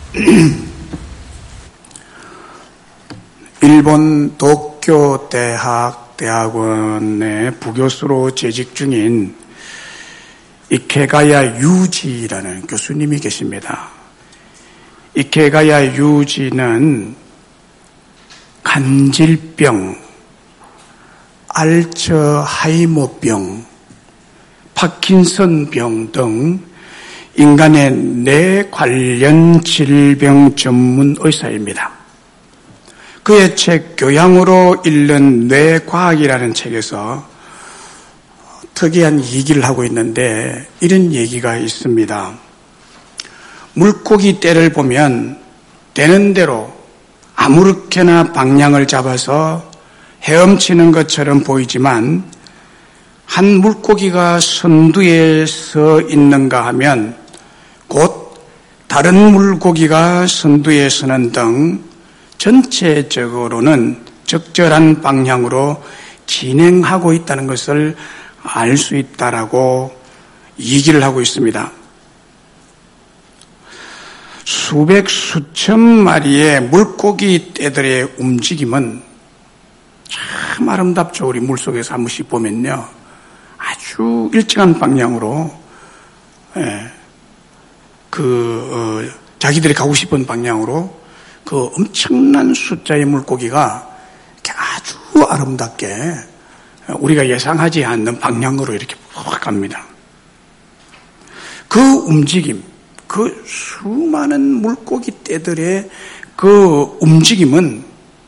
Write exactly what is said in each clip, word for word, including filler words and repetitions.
일본 도쿄 대학 대학원의 부교수로 재직 중인 이케가야 유지라는 교수님이 계십니다. 이케가야 유지는 간질병, 알츠하이머병, 파킨슨병 등 인간의 뇌 관련 질병 전문 의사입니다. 그의 책 교양으로 읽는 뇌과학이라는 책에서 특이한 얘기를 하고 있는데 이런 얘기가 있습니다. 물고기 떼를 보면 되는 대로 아무렇게나 방향을 잡아서 헤엄치는 것처럼 보이지만 한 물고기가 선두에 서 있는가 하면 곧 다른 물고기가 선두에 서는 등 전체적으로는 적절한 방향으로 진행하고 있다는 것을 알 수 있다라고 얘기를 하고 있습니다. 수백 수천 마리의 물고기 떼들의 움직임은 참 아름답죠. 우리 물속에서 한 번씩 보면요. 아주 일정한 방향으로 예, 그 어, 자기들이 가고 싶은 방향으로 그 엄청난 숫자의 물고기가 아주 아름답게 우리가 예상하지 않는 방향으로 이렇게 확 갑니다. 그 움직임, 그 수많은 물고기 떼들의 그 움직임은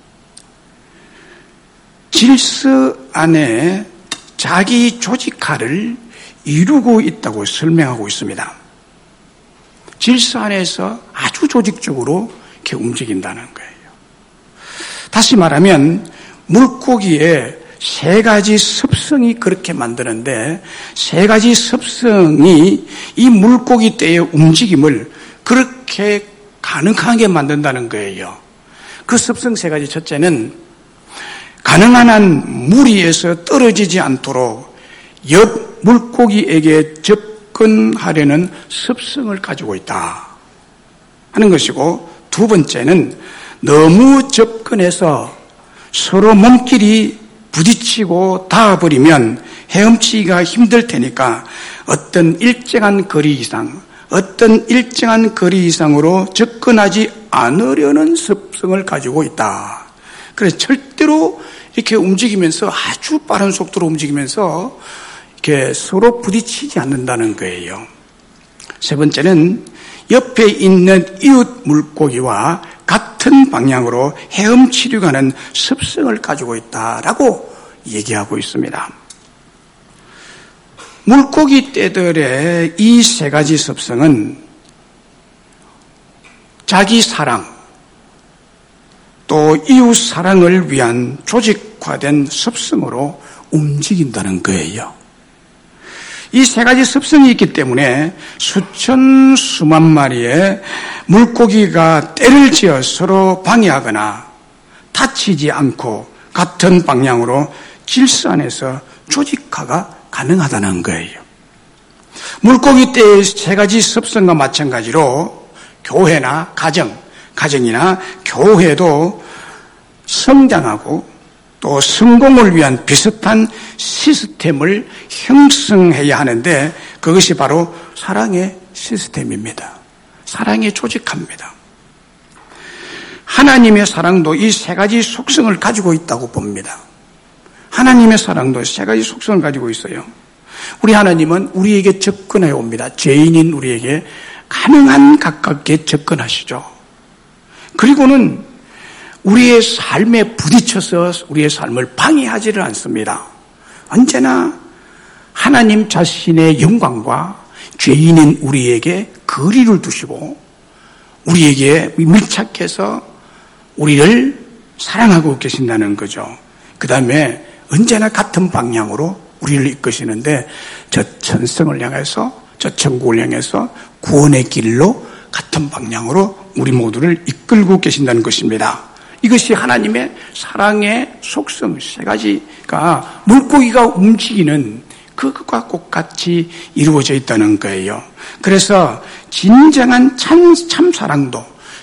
질서 안에 자기 조직화를 이루고 있다고 설명하고 있습니다. 질서 안에서 아주 조직적으로 이렇게 움직인다는 거예요. 다시 말하면 물고기의 세 가지 습성이 그렇게 만드는데 세 가지 습성이 이 물고기 떼의 움직임을 그렇게 가능하게 만든다는 거예요. 그 습성 세 가지 첫째는 가능한 한 무리에서 떨어지지 않도록 옆 물고기에게 접근하려는 습성을 가지고 있다 하는 것이고, 두 번째는 너무 접근해서 서로 몸끼리 부딪히고 닿아버리면 헤엄치기가 힘들 테니까 어떤 일정한 거리 이상, 어떤 일정한 거리 이상으로 접근하지 않으려는 습성을 가지고 있다. 그래서 절대로 이렇게 움직이면서 아주 빠른 속도로 움직이면서 이렇게 서로 부딪히지 않는다는 거예요. 세 번째는 옆에 있는 이웃 물고기와 같은 방향으로 헤엄치려고 하는 습성을 가지고 있다라고 얘기하고 있습니다. 물고기 떼들의 이 세 가지 습성은 자기 사랑, 또 이웃 사랑을 위한 조직화된 습성으로 움직인다는 거예요. 이 세 가지 습성이 있기 때문에 수천 수만 마리의 물고기가 떼를 지어 서로 방해하거나 다치지 않고 같은 방향으로 질서 안에서 조직화가 가능하다는 거예요. 물고기 떼의 세 가지 습성과 마찬가지로 교회나 가정, 가정이나 교회도 성장하고 또 성공을 위한 비슷한 시스템을 형성해야 하는데 그것이 바로 사랑의 시스템입니다. 사랑의 조직화입니다. 하나님의 사랑도 이 세 가지 속성을 가지고 있다고 봅니다. 하나님의 사랑도 세 가지 속성을 가지고 있어요. 우리 하나님은 우리에게 접근해 옵니다. 죄인인 우리에게 가능한 가깝게 접근하시죠. 그리고는 우리의 삶에 부딪혀서 우리의 삶을 방해하지를 않습니다. 언제나 하나님 자신의 영광과 죄인인 우리에게 거리를 두시고 우리에게 밀착해서 우리를 사랑하고 계신다는 거죠. 그 다음에 언제나 같은 방향으로 우리를 이끄시는데 저 천성을 향해서, 저 천국을 향해서 구원의 길로 같은 방향으로 우리 모두를 이끌고 계신다는 것입니다. 이것이 하나님의 사랑의 속성 세 가지가 물고기가 움직이는 그것과 똑같이 이루어져 있다는 거예요. 그래서 진정한 참, 참 사랑도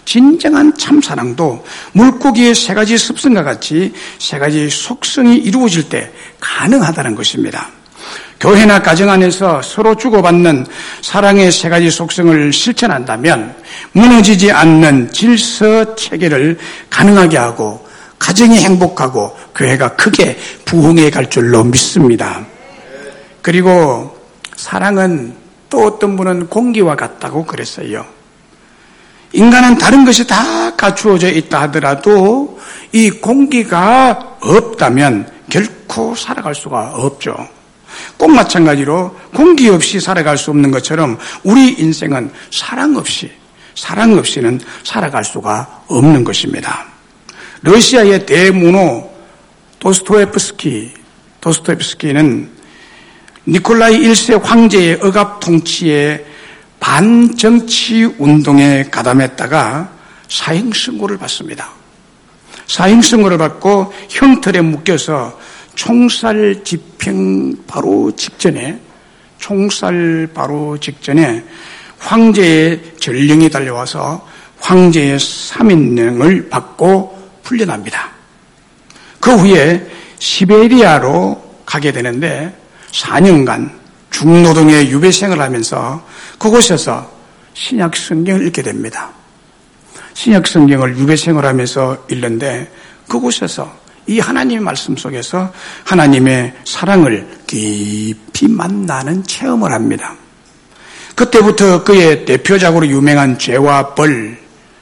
진정한 참사랑도 물고기의 세 가지 습성과 같이 세 가지 속성이 이루어질 때 가능하다는 것입니다. 교회나 가정 안에서 서로 주고받는 사랑의 세 가지 속성을 실천한다면 무너지지 않는 질서 체계를 가능하게 하고 가정이 행복하고 교회가 크게 부흥해 갈 줄로 믿습니다. 그리고 사랑은 또 어떤 분은 공기와 같다고 그랬어요. 인간은 다른 것이 다 갖추어져 있다 하더라도 이 공기가 없다면 결코 살아갈 수가 없죠. 꼭 마찬가지로 공기 없이 살아갈 수 없는 것처럼 우리 인생은 사랑 없이, 사랑 없이는 살아갈 수가 없는 것입니다. 러시아의 대문호 도스토옙스키, 도스토옙스키는 니콜라이 일 세 황제의 억압 통치에 반정치 운동에 가담했다가 사형선고를 받습니다. 사형선고를 받고 형틀에 묶여서 총살 집행 바로 직전에, 총살 바로 직전에 황제의 전령이 달려와서 황제의 사면령을 받고 풀려납니다. 그 후에 시베리아로 가게 되는데 사 년간 중노동의 유배생을 하면서 그곳에서 신약 성경을 읽게 됩니다. 신약 성경을 유배생을 하면서 읽는데 그곳에서 이 하나님의 말씀 속에서 하나님의 사랑을 깊이 만나는 체험을 합니다. 그때부터 그의 대표작으로 유명한 죄와 벌,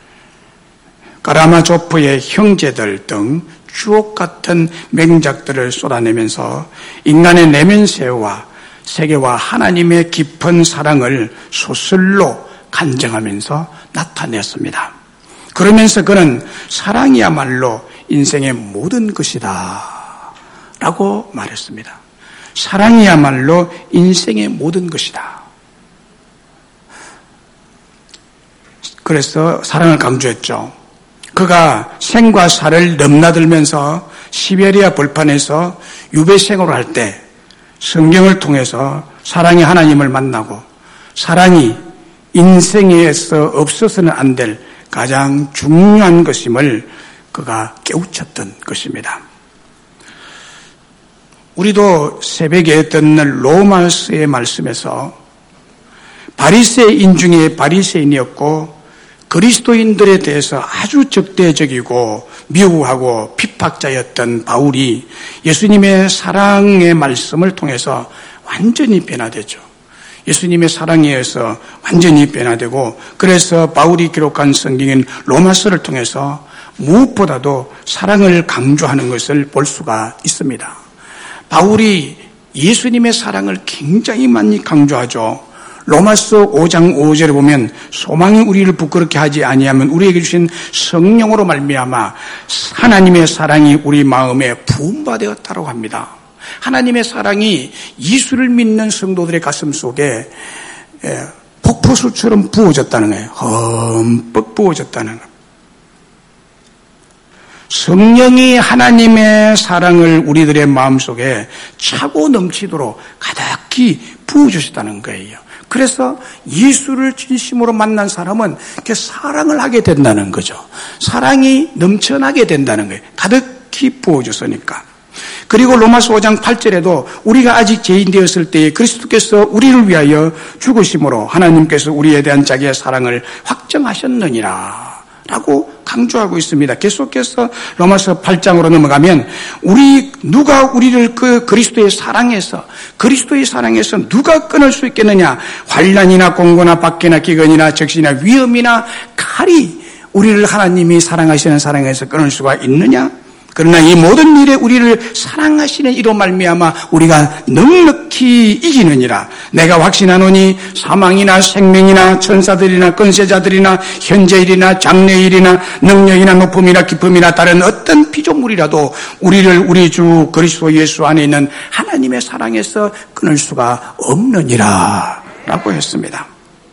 까라마조프의 형제들 등 주옥 같은 맹작들을 쏟아내면서 인간의 내면세와 세계와 하나님의 깊은 사랑을 소설로 간증하면서 나타냈습니다. 그러면서 그는 사랑이야말로 인생의 모든 것이다 라고 말했습니다. 사랑이야말로 인생의 모든 것이다. 그래서 사랑을 강조했죠. 그가 생과 사를 넘나들면서 시베리아 벌판에서 유배생으로 할 때 성경을 통해서 사랑의 하나님을 만나고 사랑이 인생에서 없어서는 안 될 가장 중요한 것임을 그가 깨우쳤던 것입니다. 우리도 새벽에 듣는 로마서의 말씀에서 바리새인 중에 바리새인이었고 그리스도인들에 대해서 아주 적대적이고 미워하고 핍박자였던 바울이 예수님의 사랑의 말씀을 통해서 완전히 변화되죠. 예수님의 사랑에 의해서 완전히 변화되고 그래서 바울이 기록한 성경인 로마서를 통해서 무엇보다도 사랑을 강조하는 것을 볼 수가 있습니다. 바울이 예수님의 사랑을 굉장히 많이 강조하죠. 로마서 오 장 오 절에 보면 소망이 우리를 부끄럽게 하지 아니하면 우리에게 주신 성령으로 말미암아 하나님의 사랑이 우리 마음에 부음받았다고 합니다. 하나님의 사랑이 예수를 믿는 성도들의 가슴 속에 폭포수처럼 부어졌다는 거예요. 흠뻑 부어졌다는 거예요. 성령이 하나님의 사랑을 우리들의 마음속에 차고 넘치도록 가득히 부어주셨다는 거예요. 그래서 예수를 진심으로 만난 사람은 이렇게 사랑을 하게 된다는 거죠. 사랑이 넘쳐나게 된다는 거예요. 가득히 부어줬으니까. 그리고 로마서 오 장 팔 절에도 우리가 아직 죄인 되었을 때에 그리스도께서 우리를 위하여 죽으심으로 하나님께서 우리에 대한 자기의 사랑을 확정하셨느니라 라고 강조하고 있습니다. 계속해서 로마서 팔 장으로 넘어가면 우리 누가 우리를 그 그리스도의 사랑에서 그리스도의 사랑에서 누가 끊을 수 있겠느냐. 환난이나 공고나 박해나 기근이나 적신이나 위험이나 칼이 우리를 하나님이 사랑하시는 사랑에서 끊을 수가 있느냐. 그러나 이 모든 일에 우리를 사랑하시는 이로 말미암아 우리가 넉넉히 이기느니라. 내가 확신하노니 사망이나 생명이나 천사들이나 권세자들이나 현재일이나 장래일이나 능력이나 높음이나 깊음이나 다른 어떤 피조물이라도 우리를 우리 주 그리스도 예수 안에 있는 하나님의 사랑에서 끊을 수가 없느니라 라고 했습니다.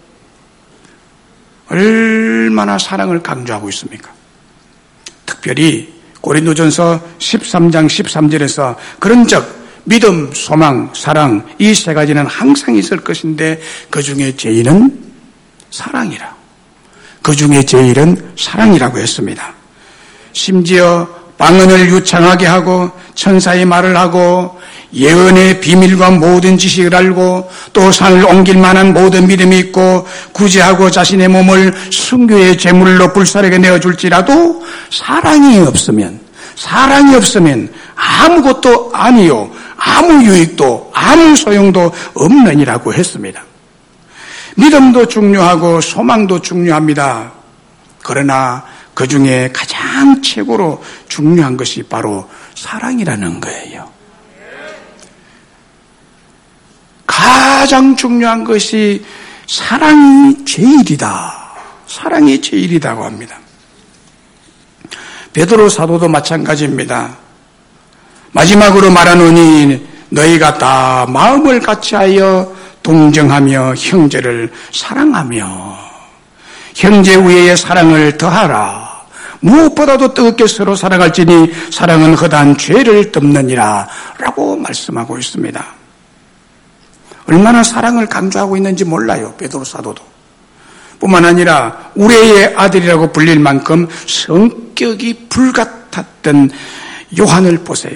얼마나 사랑을 강조하고 있습니까? 특별히 고린도전서 십삼 장 십삼 절에서 그런즉 믿음, 소망, 사랑 이 세 가지는 항상 있을 것인데 그 중에 제일은 사랑이라. 그 중에 제일은 사랑이라고 했습니다. 심지어 방언을 유창하게 하고 천사의 말을 하고 예언의 비밀과 모든 지식을 알고 또 산을 옮길 만한 모든 믿음이 있고 구제하고 자신의 몸을 순교의 제물로 불살에게 내어줄지라도 사랑이 없으면 사랑이 없으면 아무것도 아니요 아무 유익도 아무 소용도 없느니라고 했습니다. 믿음도 중요하고 소망도 중요합니다. 그러나 그 중에 가장 최고로 중요한 것이 바로 사랑이라는 거예요. 가장 중요한 것이 사랑이 제일이다. 사랑이 제일이라고 합니다. 베드로 사도도 마찬가지입니다. 마지막으로 말하노니 너희가 다 마음을 같이하여 동정하며 형제를 사랑하며 형제 위에 사랑을 더하라. 무엇보다도 뜨겁게 서로 사랑할지니 사랑은 허다한 죄를 덮느니라 라고 말씀하고 있습니다. 얼마나 사랑을 강조하고 있는지 몰라요. 베드로 사도도. 뿐만 아니라 우리의 아들이라고 불릴 만큼 성격이 불같았던 요한을 보세요.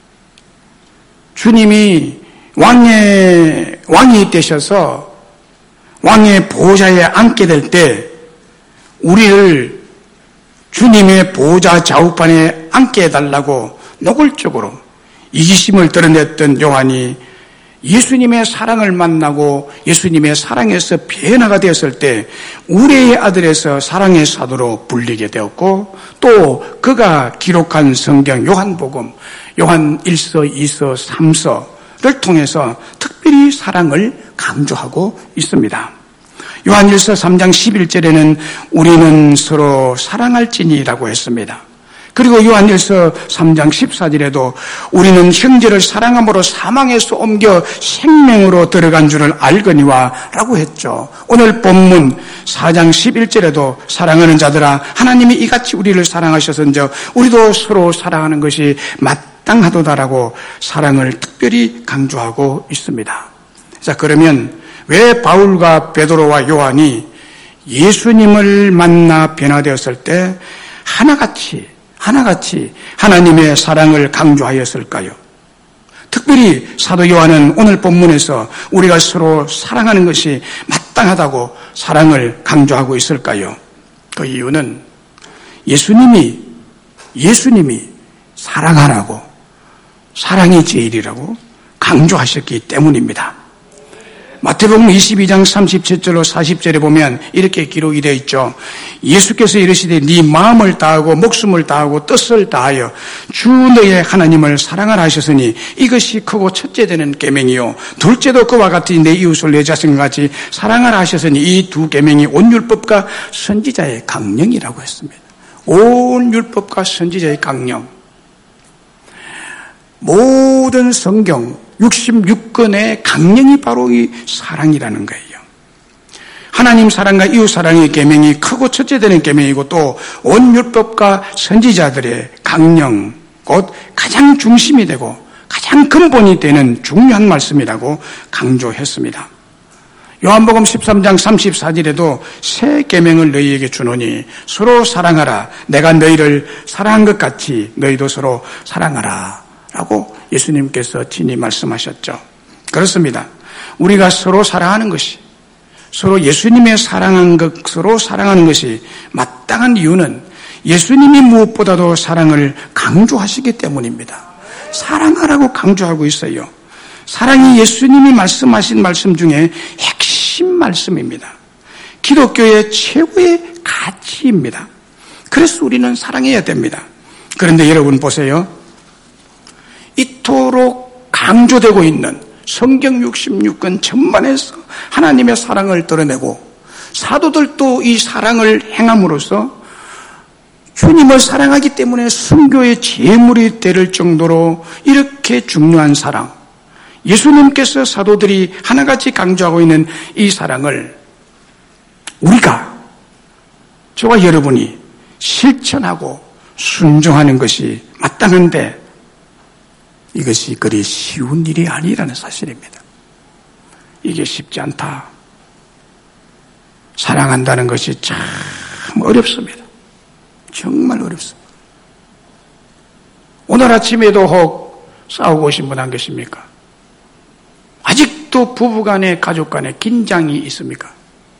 주님이 왕의, 왕이 되셔서 왕의 보좌에 앉게 될 때 우리를 주님의 보좌 좌우판에 앉게 해달라고 노골적으로 이기심을 드러냈던 요한이 예수님의 사랑을 만나고 예수님의 사랑에서 변화가 되었을 때 우리의 아들에서 사랑의 사도로 불리게 되었고 또 그가 기록한 성경 요한복음 요한 일서, 이서, 삼서를 통해서 특별히 사랑을 강조하고 있습니다. 요한 일서 삼 장 십일 절에는 우리는 서로 사랑할지니라고 했습니다. 그리고 요한 일서 삼 장 십사 절에도 우리는 형제를 사랑함으로 사망에서 옮겨 생명으로 들어간 줄을 알거니와 라고 했죠. 오늘 본문 사 장 십일 절에도 사랑하는 자들아 하나님이 이같이 우리를 사랑하셔서인저 우리도 서로 사랑하는 것이 마땅하도다라고 사랑을 특별히 강조하고 있습니다. 자, 그러면 왜 바울과 베드로와 요한이 예수님을 만나 변화되었을 때 하나같이 하나같이 하나님의 사랑을 강조하였을까요? 특별히 사도 요한은 오늘 본문에서 우리가 서로 사랑하는 것이 마땅하다고 사랑을 강조하고 있을까요? 그 이유는 예수님이 예수님이 사랑하라고 사랑이 제일이라고 강조하셨기 때문입니다. 마태복음 이십이 장 삼십칠 절로 사십 절에 보면 이렇게 기록이 되어 있죠. 예수께서 이르시되 네 마음을 다하고 목숨을 다하고 뜻을 다하여 주 너의 하나님을 사랑하라 하셨으니 이것이 크고 첫째 되는 계명이요 둘째도 그와 같으니 내 이웃을 내 자신과 같이 사랑하라 하셨으니 이 두 계명이 온 율법과 선지자의 강령이라고 했습니다. 온 율법과 선지자의 강령. 모든 성경 육십육 권의 강령이 바로 이 사랑이라는 거예요. 하나님 사랑과 이웃 사랑의 계명이 크고 첫째 되는 계명이고 또 온 율법과 선지자들의 강령, 곧 가장 중심이 되고 가장 근본이 되는 중요한 말씀이라고 강조했습니다. 요한복음 십삼 장 삼십사 절에도 새 계명을 너희에게 주노니 서로 사랑하라. 내가 너희를 사랑한 것 같이 너희도 서로 사랑하라. 라고 예수님께서 친히 말씀하셨죠. 그렇습니다. 우리가 서로 사랑하는 것이 서로 예수님의 사랑한 것으로 사랑하는 것이 마땅한 이유는 예수님이 무엇보다도 사랑을 강조하시기 때문입니다. 사랑하라고 강조하고 있어요. 사랑이 예수님이 말씀하신 말씀 중에 핵심 말씀입니다. 기독교의 최고의 가치입니다. 그래서 우리는 사랑해야 됩니다. 그런데 여러분 보세요. 이토록 강조되고 있는 성경 육십육 권 전반에서 하나님의 사랑을 드러내고 사도들도 이 사랑을 행함으로써 주님을 사랑하기 때문에 순교의 제물이 될 정도로 이렇게 중요한 사랑, 예수님께서 사도들이 하나같이 강조하고 있는 이 사랑을 우리가, 저와 여러분이 실천하고 순종하는 것이 마땅한데 이것이 그리 쉬운 일이 아니라는 사실입니다. 이게 쉽지 않다. 사랑한다는 것이 참 참 어렵습니다. 정말 어렵습니다. 오늘 아침에도 혹 싸우고 오신 분 안 계십니까? 아직도 부부간에 가족간에 긴장이 있습니까?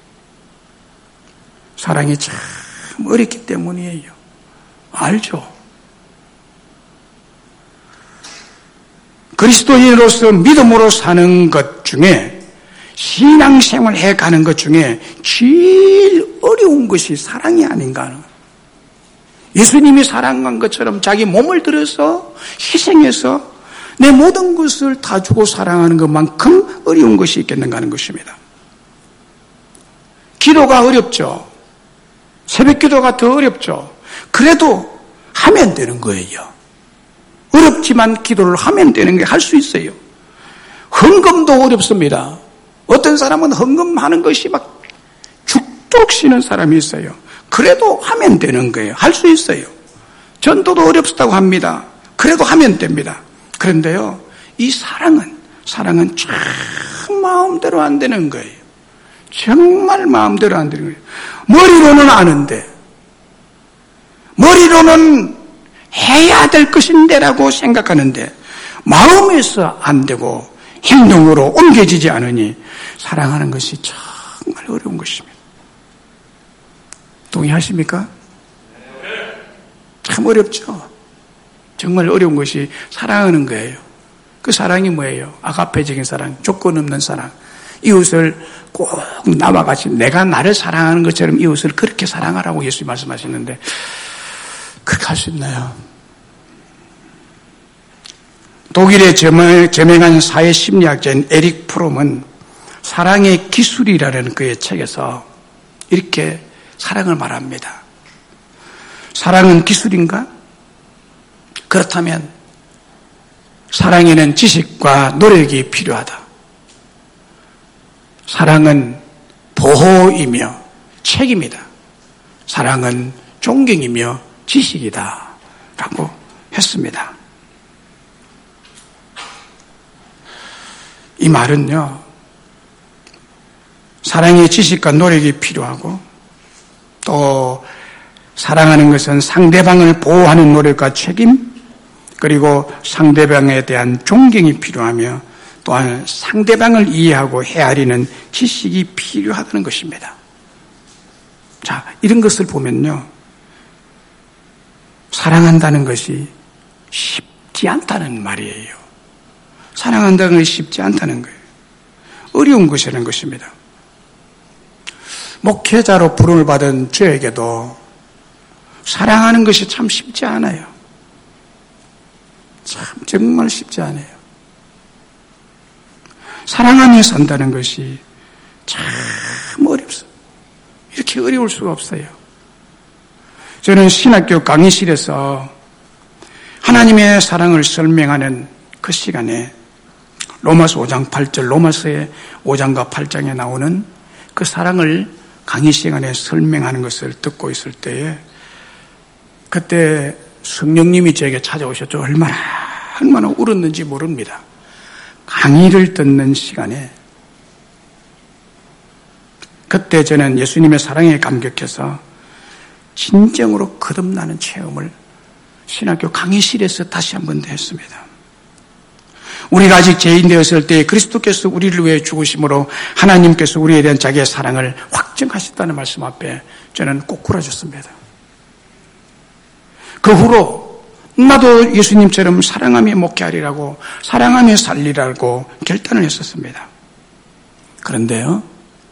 사랑이 참 어렵기 때문이에요. 알죠? 그리스도인으로서 믿음으로 사는 것 중에 신앙생활 해가는 것 중에 제일 어려운 것이 사랑이 아닌가. 예수님이 사랑한 것처럼 자기 몸을 들여서 희생해서 내 모든 것을 다 주고 사랑하는 것만큼 어려운 것이 있겠는가 하는 것입니다. 기도가 어렵죠. 새벽 기도가 더 어렵죠. 그래도 하면 되는 거예요. 어렵지만 기도를 하면 되는 게 할 수 있어요. 헌금도 어렵습니다. 어떤 사람은 헌금하는 것이 막 죽도록 쉬는 사람이 있어요. 그래도 하면 되는 거예요. 할 수 있어요. 전도도 어렵다고 합니다. 그래도 하면 됩니다. 그런데요, 이 사랑은, 사랑은 참 마음대로 안 되는 거예요. 정말 마음대로 안 되는 거예요. 머리로는 아는데, 머리로는 해야 될 것인데라고 생각하는데, 마음에서 안 되고 행동으로 옮겨지지 않으니 사랑하는 것이 정말 어려운 것입니다. 동의하십니까? 참 어렵죠. 정말 어려운 것이 사랑하는 거예요. 그 사랑이 뭐예요? 아가페적인 사랑, 조건 없는 사랑. 이웃을 꼭 나와 같이 내가 나를 사랑하는 것처럼 이웃을 그렇게 사랑하라고 예수님 말씀하시는데 그렇게 할 수 있나요? 독일의 저명한 사회심리학자인 에릭 프롬은 사랑의 기술이라는 그의 책에서 이렇게 사랑을 말합니다. 사랑은 기술인가? 그렇다면 사랑에는 지식과 노력이 필요하다. 사랑은 보호이며 책임이다. 사랑은 존경이며 지식이다. 라고 했습니다. 이 말은요, 사랑의 지식과 노력이 필요하고 또 사랑하는 것은 상대방을 보호하는 노력과 책임, 그리고 상대방에 대한 존경이 필요하며 또한 상대방을 이해하고 헤아리는 지식이 필요하다는 것입니다. 자, 이런 것을 보면요, 사랑한다는 것이 쉽지 않다는 말이에요. 사랑한다는 것이 쉽지 않다는 거예요. 어려운 것이라는 것입니다. 목회자로 부름을 받은 저에게도 사랑하는 것이 참 쉽지 않아요. 참 정말 쉽지 않아요. 사랑하며 산다는 것이 참 어렵습니다. 이렇게 어려울 수가 없어요. 저는 신학교 강의실에서 하나님의 사랑을 설명하는 그 시간에 로마서 오 장 팔 절, 로마서의 오 장과 팔 장에 나오는 그 사랑을 강의 시간에 설명하는 것을 듣고 있을 때에 그때 성령님이 저에게 찾아오셨죠. 얼마나 얼마나 울었는지 모릅니다. 강의를 듣는 시간에 그때 저는 예수님의 사랑에 감격해서 진정으로 거듭나는 체험을 신학교 강의실에서 다시 한 번 더 했습니다. 우리가 아직 죄인 되었을 때 그리스도께서 우리를 위해 죽으심으로 하나님께서 우리에 대한 자기의 사랑을 확증하셨다는 말씀 앞에 저는 꼭 굴어졌습니다. 그 후로 나도 예수님처럼 사랑하며 목회하리라고, 사랑하며 살리라고 결단을 했었습니다. 그런데요,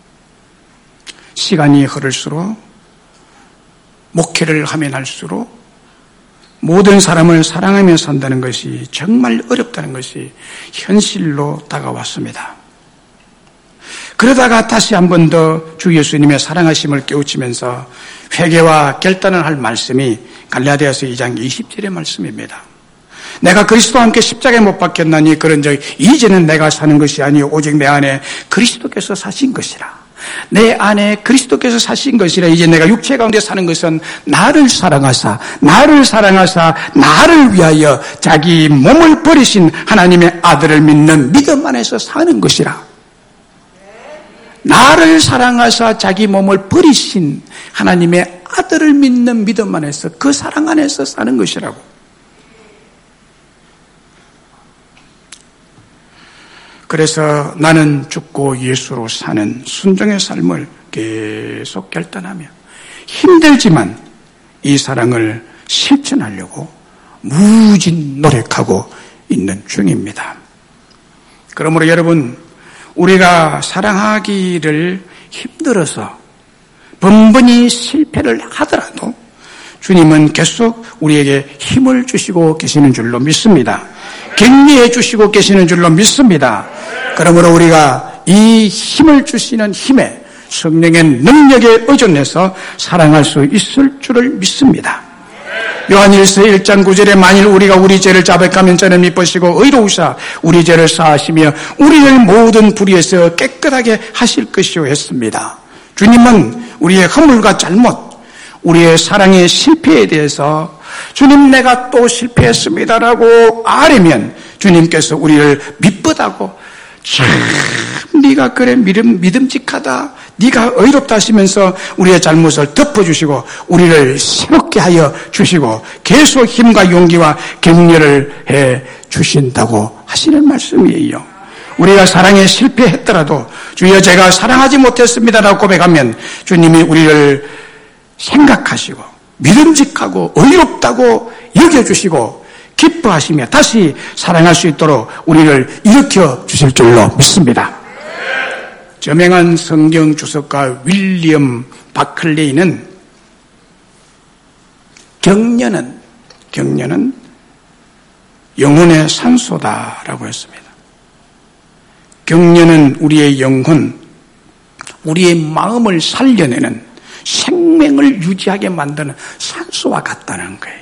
시간이 흐를수록, 목회를 하면 할수록 모든 사람을 사랑하며 산다는 것이 정말 어렵다는 것이 현실로 다가왔습니다. 그러다가 다시 한 번 더 주 예수님의 사랑하심을 깨우치면서 회개와 결단을 할 말씀이 갈라디아서 이 장 이십 절의 말씀입니다. 내가 그리스도와 함께 십자가에 못 박혔나니 그런즉 이제는 내가 사는 것이 아니요 오직 내 안에 그리스도께서 사신 것이라. 내 안에 그리스도께서 사신 것이라. 이제 내가 육체 가운데 사는 것은 나를 사랑하사 나를 사랑하사 나를 위하여 자기 몸을 버리신 하나님의 아들을 믿는 믿음 안에서 사는 것이라. 나를 사랑하사 자기 몸을 버리신 하나님의 아들을 믿는 믿음 안에서 그 사랑 안에서 사는 것이라고. 그래서 나는 죽고 예수로 사는 순종의 삶을 계속 결단하며 힘들지만 이 사랑을 실천하려고 무진 노력하고 있는 중입니다. 그러므로 여러분, 우리가 사랑하기를 힘들어서 번번이 실패를 하더라도 주님은 계속 우리에게 힘을 주시고 계시는 줄로 믿습니다. 격려해 주시고 계시는 줄로 믿습니다. 그러므로 우리가 이 힘을 주시는 힘에 성령의 능력에 의존해서 사랑할 수 있을 줄을 믿습니다. 요한일서 일 장 구 절에 만일 우리가 우리 죄를 자백하면 저는 미쁘시고 의로우사 우리 죄를 사하시며 우리를 모든 불의에서 깨끗하게 하실 것이요 했습니다. 주님은 우리의 허물과 잘못, 우리의 사랑의 실패에 대해서 주님 내가 또 실패했습니다라고 아뢰면 주님께서 우리를 미쁘다고 참 네가 그래 믿음, 믿음직하다, 네가 의롭다 하시면서 우리의 잘못을 덮어주시고 우리를 새롭게 하여 주시고 계속 힘과 용기와 격려를 해 주신다고 하시는 말씀이에요. 우리가 사랑에 실패했더라도 주여 제가 사랑하지 못했습니다라고 고백하면 주님이 우리를 생각하시고 믿음직하고 의롭다고 여겨주시고 기뻐하시며 다시 사랑할 수 있도록 우리를 일으켜 주실 줄로 믿습니다. 저명한 성경 주석가 윌리엄 바클레이는 격려는 격려는 영혼의 산소다라고 했습니다. 격려는 우리의 영혼, 우리의 마음을 살려내는 생명을 유지하게 만드는 산소와 같다는 거예요.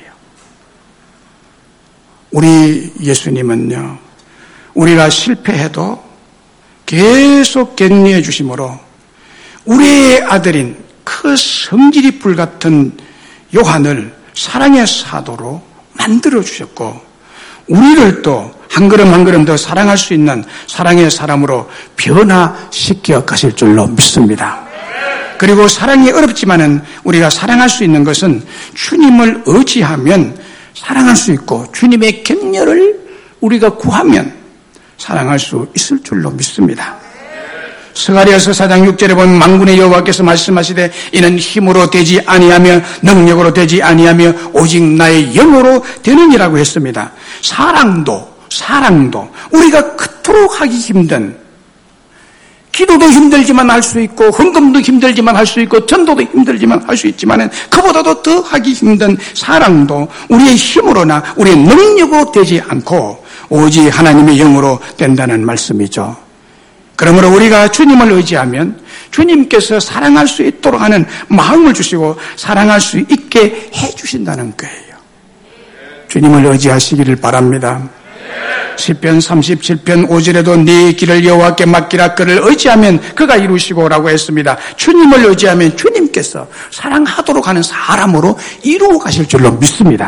우리 예수님은요, 우리가 실패해도 계속 격려해 주심으로 우리의 아들인 그 성질이 불같은 요한을 사랑의 사도로 만들어 주셨고 우리를 또 한 걸음 한 걸음 더 사랑할 수 있는 사랑의 사람으로 변화시켜 가실 줄로 믿습니다. 그리고 사랑이 어렵지만은 우리가 사랑할 수 있는 것은 주님을 의지하면 사랑할 수 있고 주님의 격려를 우리가 구하면 사랑할 수 있을 줄로 믿습니다. 스가랴서 사 장 육 절에 보면 만군의 여호와께서 말씀하시되 이는 힘으로 되지 아니하며 능력으로 되지 아니하며 오직 나의 영으로 되느니라고 했습니다. 사랑도 사랑도 우리가 그토록 하기 힘든, 기도도 힘들지만 할 수 있고 헌금도 힘들지만 할 수 있고 전도도 힘들지만 할 수 있지만 그보다도 더 하기 힘든 사랑도 우리의 힘으로나 우리의 능력으로 되지 않고 오직 하나님의 영으로 된다는 말씀이죠. 그러므로 우리가 주님을 의지하면 주님께서 사랑할 수 있도록 하는 마음을 주시고 사랑할 수 있게 해주신다는 거예요. 주님을 의지하시기를 바랍니다. 시편 삼십칠 편 오 절에도 네 길을 여호와께 맡기라 그를 의지하면 그가 이루시고라고 했습니다. 주님을 의지하면 주님께서 사랑하도록 하는 사람으로 이루어 가실 줄로 믿습니다.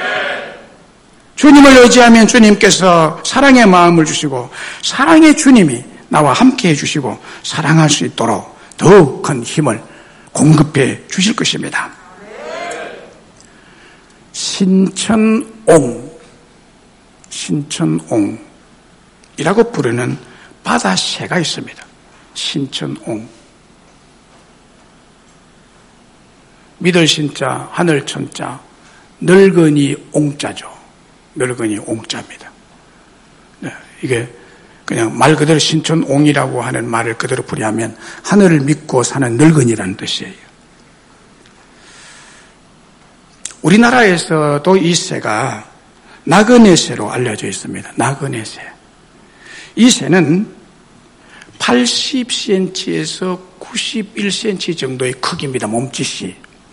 주님을 의지하면 주님께서 사랑의 마음을 주시고 사랑의 주님이 나와 함께 해주시고 사랑할 수 있도록 더 큰 힘을 공급해 주실 것입니다. 신천옹 신천옹이라고 부르는 바다새가 있습니다. 신천옹. 믿을 신자, 하늘 천자, 늙은이 옹자죠. 늙은이 옹자입니다. 네, 이게 그냥 말 그대로 신천옹이라고 하는 말을 그대로 풀이하면 하늘을 믿고 사는 늙은이라는 뜻이에요. 우리나라에서도 이 새가 나그네 새로 알려져 있습니다. 나그네 새. 이 새는 팔십 센티미터에서 구십일 센티미터 정도의 크기입니다. 몸짓이.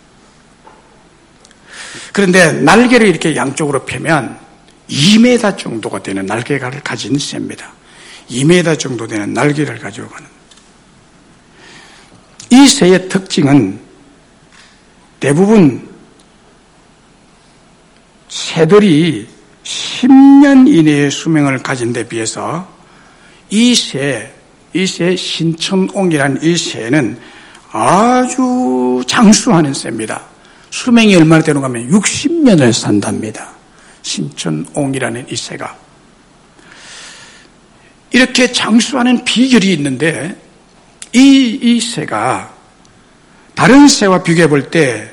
그런데 날개를 이렇게 양쪽으로 펴면 이 미터 정도가 되는 날개를 가진 새입니다. 이 미터 정도 되는 날개를 가지고 가는. 이 새의 특징은 대부분 새들이 십 년 이내의 수명을 가진 데 비해서 이 새, 이 새 신천옹이라는 이 새는 아주 장수하는 새입니다. 수명이 얼마나 되는가 하면 육십 년을 산답니다. 신천옹이라는 이 새가. 이렇게 장수하는 비결이 있는데 이, 이 새가 다른 새와 비교해 볼 때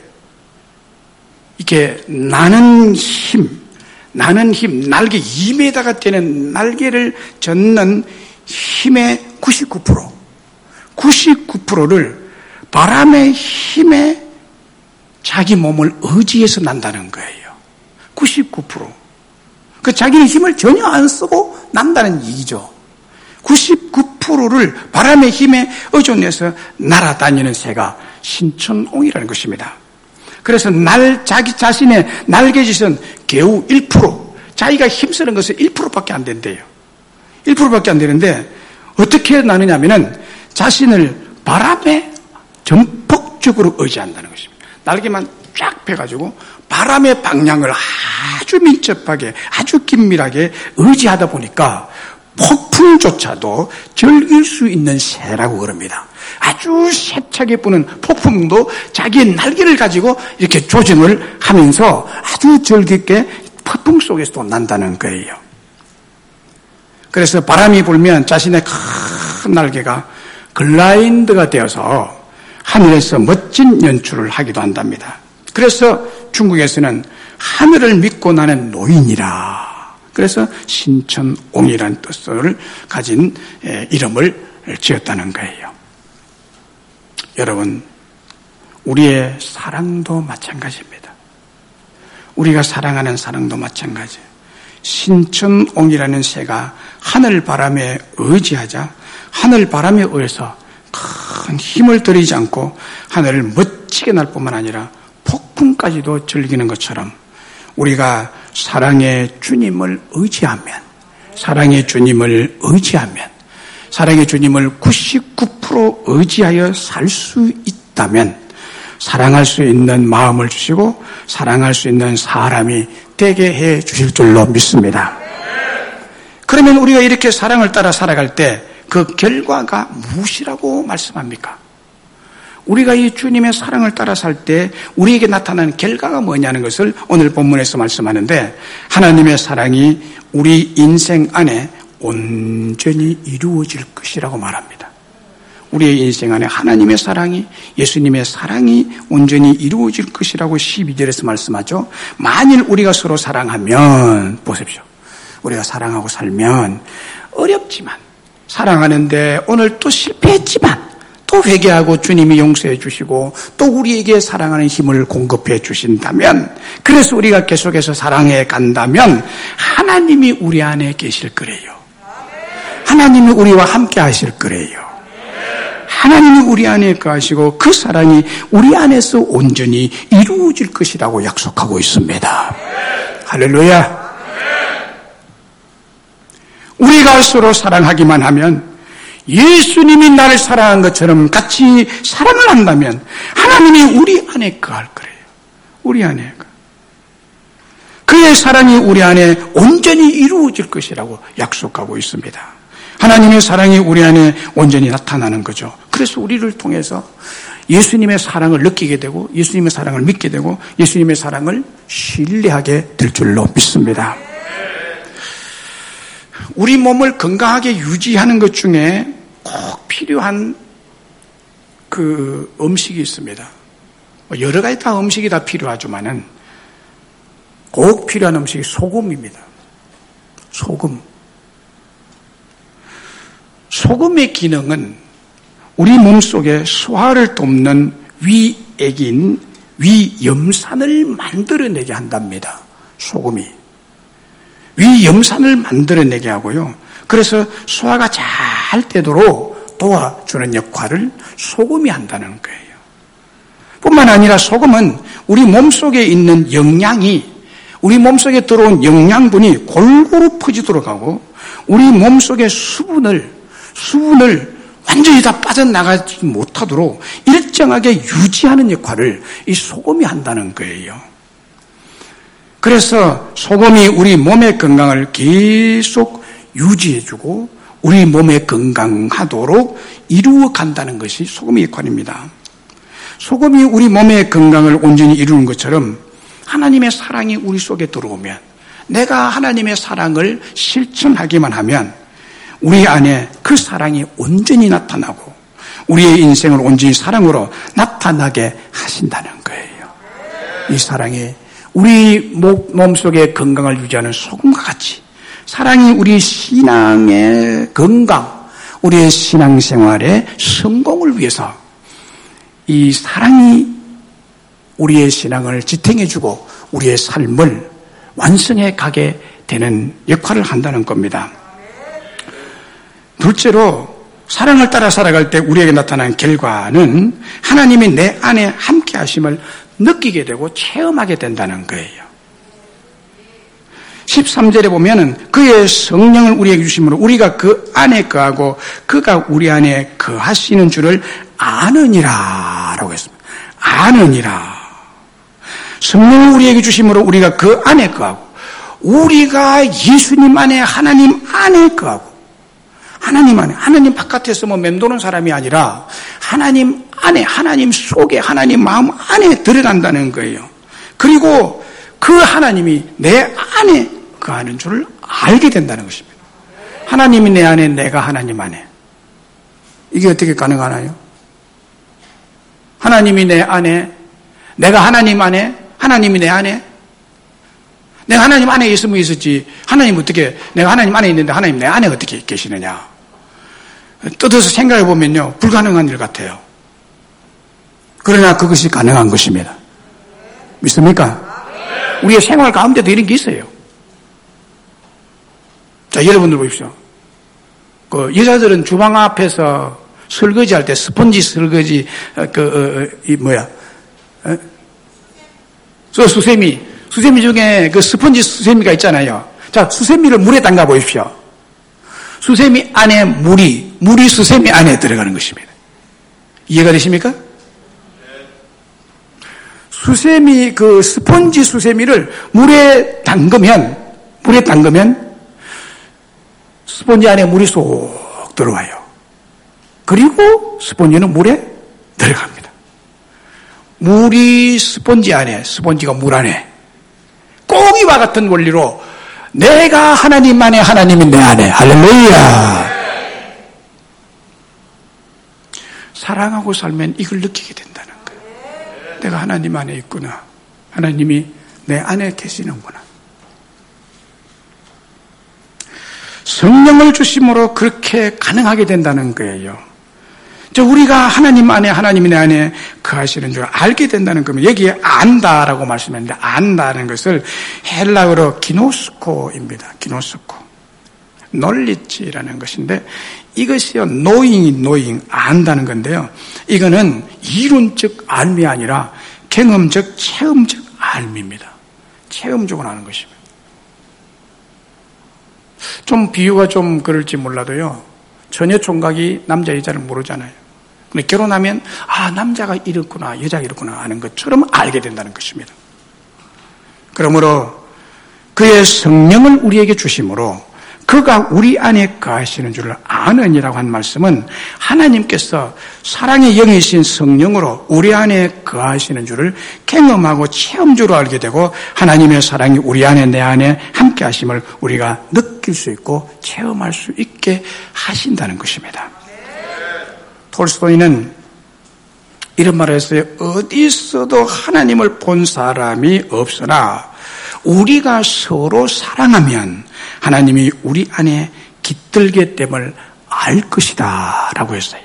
이렇게 나는 힘, 나는 힘, 날개 이 미터가 되는 날개를 젓는 힘의 구십구 퍼센트, 구십구 퍼센트를 바람의 힘에 자기 몸을 의지해서 난다는 거예요. 구십구 퍼센트. 그 자기의 힘을 전혀 안 쓰고 난다는 얘기죠. 구십구 퍼센트를 바람의 힘에 의존해서 날아다니는 새가 신천옹이라는 것입니다. 그래서 날, 자기 자신의 날개짓은 겨우 일 퍼센트, 자기가 힘쓰는 것은 일 퍼센트밖에 안 된대요. 일 퍼센트밖에 안 되는데 어떻게 나느냐 하면은 자신을 바람에 전폭적으로 의지한다는 것입니다. 날개만 쫙 펴가지고 바람의 방향을 아주 민첩하게, 아주 긴밀하게 의지하다 보니까 폭풍조차도 즐길 수 있는 새라고 그럽니다. 아주 세차게 부는 폭풍도 자기의 날개를 가지고 이렇게 조정을 하면서 아주 즐겁게 폭풍 속에서도 난다는 거예요. 그래서 바람이 불면 자신의 큰 날개가 글라이더가 되어서 하늘에서 멋진 연출을 하기도 한답니다. 그래서 중국에서는 하늘을 믿고 나는 노인이라, 그래서 신천옹이라는 뜻을 가진 이름을 지었다는 거예요. 여러분, 우리의 사랑도 마찬가지입니다. 우리가 사랑하는 사랑도 마찬가지예요. 신천옹이라는 새가 하늘 바람에 의지하자 하늘 바람에 의해서 큰 힘을 들이지 않고 하늘을 멋지게 날 뿐만 아니라 폭풍까지도 즐기는 것처럼 우리가 사랑의 주님을 의지하면, 사랑의 주님을 의지하면, 사랑의 주님을 구십구 퍼센트 의지하여 살 수 있다면 사랑할 수 있는 마음을 주시고 사랑할 수 있는 사람이 되게 해 주실 줄로 믿습니다. 그러면 우리가 이렇게 사랑을 따라 살아갈 때 그 결과가 무엇이라고 말씀합니까? 우리가 이 주님의 사랑을 따라 살 때 우리에게 나타나는 결과가 뭐냐는 것을 오늘 본문에서 말씀하는데, 하나님의 사랑이 우리 인생 안에 온전히 이루어질 것이라고 말합니다. 우리의 인생 안에 하나님의 사랑이, 예수님의 사랑이 온전히 이루어질 것이라고 십이 절에서 말씀하죠. 만일 우리가 서로 사랑하면, 보십시오. 우리가 사랑하고 살면 어렵지만, 사랑하는데 오늘 또 실패했지만 또 회개하고 주님이 용서해 주시고 또 우리에게 사랑하는 힘을 공급해 주신다면, 그래서 우리가 계속해서 사랑해 간다면 하나님이 우리 안에 계실 거래요. 하나님이 우리와 함께 하실 거래요. 하나님이 우리 안에 거하시고 그 사랑이 우리 안에서 온전히 이루어질 것이라고 약속하고 있습니다. 할렐루야. 우리가 서로 사랑하기만 하면, 예수님이 나를 사랑한 것처럼 같이 사랑을 한다면 하나님이 우리 안에 거할 거래요. 우리 안에. 그의 사랑이 우리 안에 온전히 이루어질 것이라고 약속하고 있습니다. 하나님의 사랑이 우리 안에 온전히 나타나는 거죠. 그래서 우리를 통해서 예수님의 사랑을 느끼게 되고 예수님의 사랑을 믿게 되고 예수님의 사랑을 신뢰하게 될 줄로 믿습니다. 우리 몸을 건강하게 유지하는 것 중에 꼭 필요한 그 음식이 있습니다. 여러 가지 다 음식이 다 필요하지만은 꼭 필요한 음식이 소금입니다. 소금. 소금의 기능은 우리 몸속에 소화를 돕는 위액인 위염산을 만들어내게 한답니다. 소금이. 위염산을 만들어내게 하고요. 그래서 소화가 잘 되도록 도와주는 역할을 소금이 한다는 거예요. 뿐만 아니라 소금은 우리 몸속에 있는 영양이, 우리 몸속에 들어온 영양분이 골고루 퍼지도록 하고 우리 몸속의 수분을, 수분을 완전히 다 빠져나가지 못하도록 일정하게 유지하는 역할을 이 소금이 한다는 거예요. 그래서 소금이 우리 몸의 건강을 계속 유지해주고 우리 몸의 건강하도록 이루어 간다는 것이 소금의 역할입니다. 소금이 우리 몸의 건강을 온전히 이루는 것처럼 하나님의 사랑이 우리 속에 들어오면, 내가 하나님의 사랑을 실천하기만 하면 우리 안에 그 사랑이 온전히 나타나고 우리의 인생을 온전히 사랑으로 나타나게 하신다는 거예요. 이 사랑이 우리 몸속의 건강을 유지하는 소금과 같이, 사랑이 우리 신앙의 건강, 우리의 신앙생활의 성공을 위해서 이 사랑이 우리의 신앙을 지탱해주고 우리의 삶을 완성해 가게 되는 역할을 한다는 겁니다. 둘째로, 사랑을 따라 살아갈 때 우리에게 나타나는 결과는 하나님이 내 안에 함께 하심을 느끼게 되고 체험하게 된다는 거예요. 십삼 절에 보면은 그의 성령을 우리에게 주심으로 우리가 그 안에 거하고 그가 우리 안에 거하시는 줄을 아느니라 라고 했습니다. 아느니라. 성령을 우리에게 주심으로 우리가 그 안에 거하고, 우리가 예수님 안에, 하나님 안에 거하고, 하나님 안에, 하나님 바깥에서 뭐 맴도는 사람이 아니라 하나님 안에, 하나님 속에, 하나님 마음 안에 들어간다는 거예요. 그리고 그 하나님이 내 안에 거하는 줄을 알게 된다는 것입니다. 하나님이 내 안에, 내가 하나님 안에. 이게 어떻게 가능하나요? 하나님이 내 안에, 내가 하나님 안에, 하나님이 내 안에. 내가 하나님 안에 있으면 있었지, 하나님 어떻게, 내가 하나님 안에 있는데 하나님 내 안에 어떻게 계시느냐. 뜯어서 생각해 보면요, 불가능한 일 같아요. 그러나 그것이 가능한 것입니다. 믿습니까? 우리의 생활 가운데도 이런 게 있어요. 자, 여러분들 보십시오. 그 여자들은 주방 앞에서 설거지 할 때 스펀지 설거지, 그, 어, 이 뭐야, 어? 저 수세미, 수세미 중에 그 스펀지 수세미가 있잖아요. 자, 수세미를 물에 담가 보십시오. 수세미 안에 물이, 물이 수세미 안에 들어가는 것입니다. 이해가 되십니까? 수세미, 그 스펀지 수세미를 물에 담그면, 물에 담그면 스펀지 안에 물이 쏙 들어와요. 그리고 스펀지는 물에 들어갑니다. 물이 스펀지 안에, 스펀지가 물 안에. 꼭 이와 같은 원리로 내가 하나님 안에, 하나님이 내 안에. 할렐루야. 사랑하고 살면 이걸 느끼게 된다는 거예요. 내가 하나님 안에 있구나. 하나님이 내 안에 계시는구나. 성령을 주심으로 그렇게 가능하게 된다는 거예요. 우리가 하나님 안에, 하나님이 내 안에 거하시는 줄 알게 된다는 겁니다. 여기에 안다라고 말씀했는데, 안다는 것을 헬라어로 기노스코입니다. 기노스코. 널리지라는 것인데, 이것이요, 노잉이 노잉, 안다는 건데요. 이거는 이론적 알미 아니라 경험적, 체험적 알미입니다. 체험적으로 하는 것입니다. 좀 비유가 좀 그럴지 몰라도요, 처녀 총각이 남자, 여자를 모르잖아요. 근데 결혼하면, 아, 남자가 이렇구나, 여자가 이렇구나 하는 것처럼 알게 된다는 것입니다. 그러므로 그의 성령을 우리에게 주심으로 그가 우리 안에 거하시는 줄을 아느니라고 한 말씀은 하나님께서 사랑의 영이신 성령으로 우리 안에 거하시는 줄을 경험하고 체험적으로 알게 되고 하나님의 사랑이 우리 안에, 내 안에 함께 하심을 우리가 느낄 수 있고 체험할 수 있게 하신다는 것입니다. 톨스토이는 이런 말을 했어요. 어디서도 하나님을 본 사람이 없으나 우리가 서로 사랑하면 하나님이 우리 안에 깃들게 됨을 알 것이다 라고 했어요.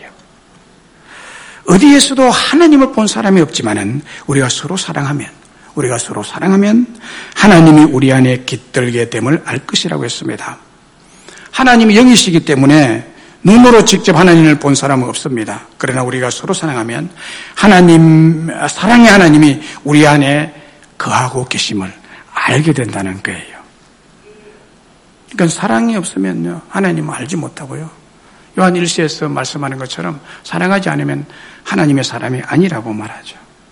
어디에서도 하나님을 본 사람이 없지만은 우리가 서로 사랑하면 우리가 서로 사랑하면 하나님이 우리 안에 깃들게 됨을 알 것이라고 했습니다. 하나님이 영이시기 때문에 눈으로 직접 하나님을 본 사람은 없습니다. 그러나 우리가 서로 사랑하면 하나님, 사랑의 하나님이 우리 안에 거하고 계심을 알게 된다는 거예요. 그러니까 사랑이 없으면요, 하나님을 알지 못하고요. 요한 일 서에서 말씀하는 것처럼 사랑하지 않으면 하나님의 사람이 아니라고 말하죠.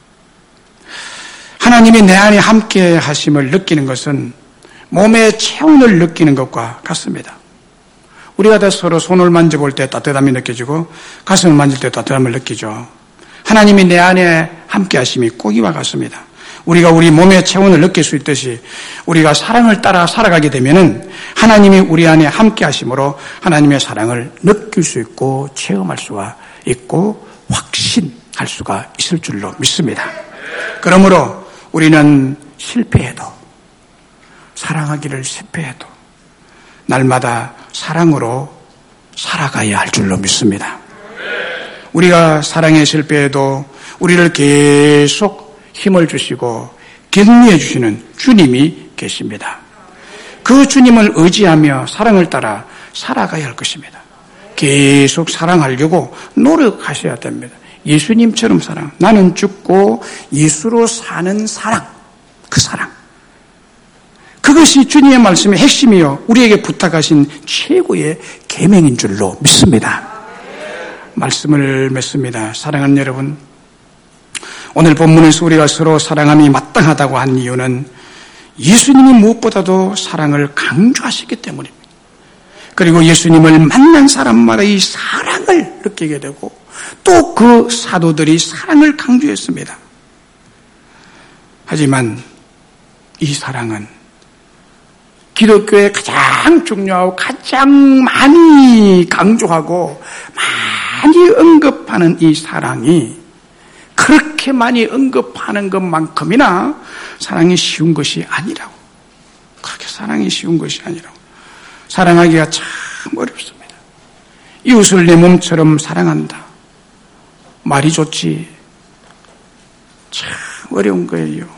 하나님이 내 안에 함께 하심을 느끼는 것은 몸의 체온을 느끼는 것과 같습니다. 우리가 다 서로 손을 만져볼 때 따뜻함이 느껴지고 가슴을 만질 때 따뜻함을 느끼죠. 하나님이 내 안에 함께 하심이 꼭 이와 같습니다. 우리가 우리 몸의 체온을 느낄 수 있듯이 우리가 사랑을 따라 살아가게 되면은 하나님이 우리 안에 함께 하심으로 하나님의 사랑을 느낄 수 있고 체험할 수가 있고 확신할 수가 있을 줄로 믿습니다. 그러므로 우리는 실패해도, 사랑하기를 실패해도 날마다 사랑으로 살아가야 할 줄로 믿습니다. 우리가 사랑에 실패해도 우리를 계속 힘을 주시고 격려해 주시는 주님이 계십니다. 그 주님을 의지하며 사랑을 따라 살아가야 할 것입니다. 계속 사랑하려고 노력하셔야 됩니다. 예수님처럼 사랑, 나는 죽고 예수로 사는 사랑, 그 사랑. 그것이 주님의 말씀의 핵심이요, 우리에게 부탁하신 최고의 계명인 줄로 믿습니다. 말씀을 맺습니다. 사랑하는 여러분, 오늘 본문에서 우리가 서로 사랑함이 마땅하다고 한 이유는 예수님이 무엇보다도 사랑을 강조하시기 때문입니다. 그리고 예수님을 만난 사람마다 이 사랑을 느끼게 되고 또 그 사도들이 사랑을 강조했습니다. 하지만 이 사랑은 기독교의 가장 중요하고 가장 많이 강조하고 많이 언급하는 이 사랑이 그렇게 많이 언급하는 것만큼이나 사랑이 쉬운 것이 아니라고. 그렇게 사랑이 쉬운 것이 아니라고. 사랑하기가 참 어렵습니다. 이웃을 내 몸처럼 사랑한다. 말이 좋지. 참 어려운 거예요.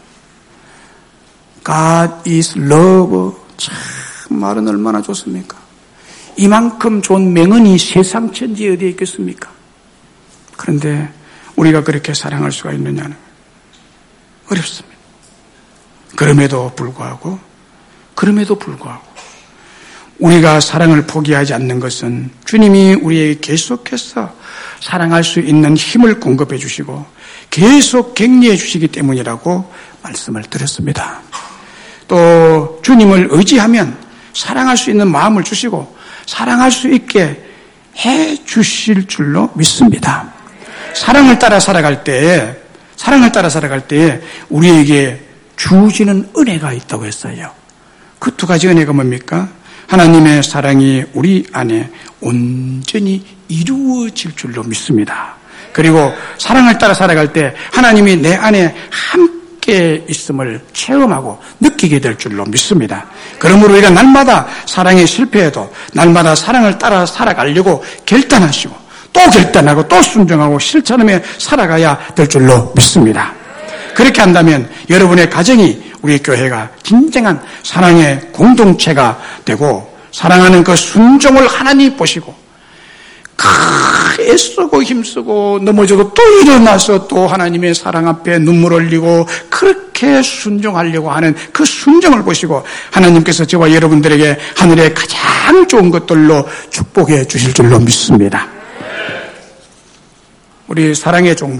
God is love. 참 말은 얼마나 좋습니까? 이만큼 좋은 명언이 세상 천지에 어디에 있겠습니까? 그런데 우리가 그렇게 사랑할 수가 있느냐는 어렵습니다. 그럼에도 불구하고 그럼에도 불구하고 우리가 사랑을 포기하지 않는 것은 주님이 우리에게 계속해서 사랑할 수 있는 힘을 공급해 주시고 계속 격려해 주시기 때문이라고 말씀을 드렸습니다. 또 주님을 의지하면 사랑할 수 있는 마음을 주시고 사랑할 수 있게 해 주실 줄로 믿습니다. 사랑을 따라 살아갈 때에 사랑을 따라 살아갈 때에 우리에게 주어지는 은혜가 있다고 했어요. 그 두 가지 은혜가 뭡니까? 하나님의 사랑이 우리 안에 온전히 이루어질 줄로 믿습니다. 그리고 사랑을 따라 살아갈 때 하나님이 내 안에 함께 있음을 체험하고 느끼게 될 줄로 믿습니다. 그러므로 우리가 날마다 사랑에 실패해도 날마다 사랑을 따라 살아가려고 결단하시고 또 결단하고 또 순종하고 실천하며 살아가야 될 줄로 믿습니다. 그렇게 한다면 여러분의 가정이 우리 교회가 진정한 사랑의 공동체가 되고 사랑하는 그 순종을 하나님 보시고 애쓰고 힘쓰고 넘어져도 또 일어나서 또 하나님의 사랑 앞에 눈물 흘리고 그렇게 순종하려고 하는 그 순종을 보시고 하나님께서 저와 여러분들에게 하늘의 가장 좋은 것들로 축복해 주실 줄로 믿습니다. 우리 사랑의 종